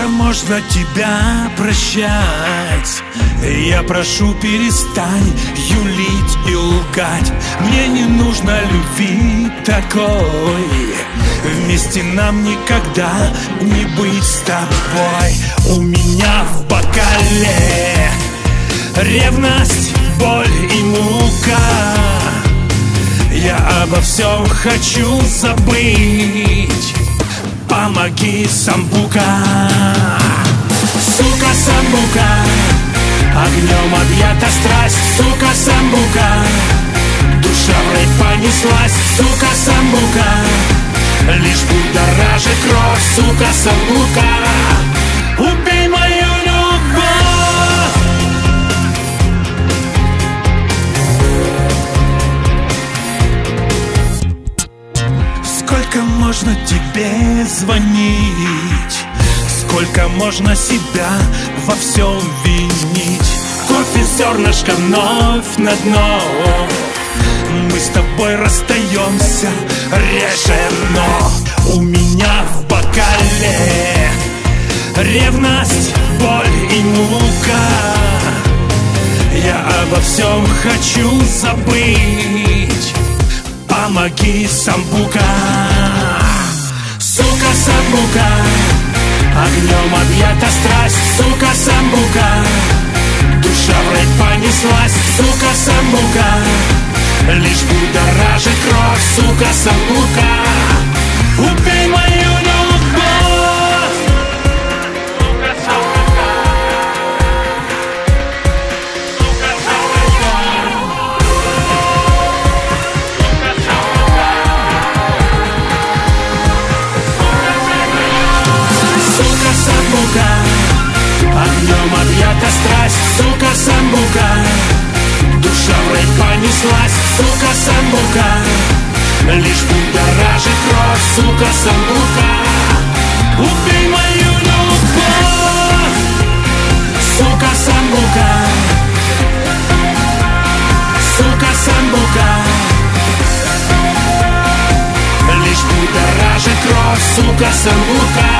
Сколько можно тебя прощать? Я прошу, перестань юлить и лгать. Мне не нужно любви такой. Вместе нам никогда не быть с тобой. У меня в бокале ревность, боль и мука. Я обо всем хочу забыть. Помоги, самбука. Сука, самбука, огнем объята страсть. Сука, самбука, душа в рейв понеслась. Сука, самбука, лишь будоражит кровь. Сука, самбука, убей мою любовь. Сколько можно тебе звонить? Сколько можно себя во всем винить? Кофе зернышко вновь на дно. Мы с тобой расстаемся реже, но у меня в бокале ревность, боль и мука. Я обо всем хочу забыть. Помоги, самбука. Сука, самбука, огнем объята страсть. Сука, самбука, душа в рейв понеслась. Сука, самбука, лишь будоражит кровь. Сука, самбука, убей мою любовь. Сука, самбука, сука, самбука, сука, самбука, огнем объята страсть. Сука, самбука, душа в рейв понеслась. Сука, самбука, лишь будоражит кровь. Сука, самбука, убей мою любовь. Сука, самбука, сука, самбука, лишь будоражит кровь. Сука, самбука.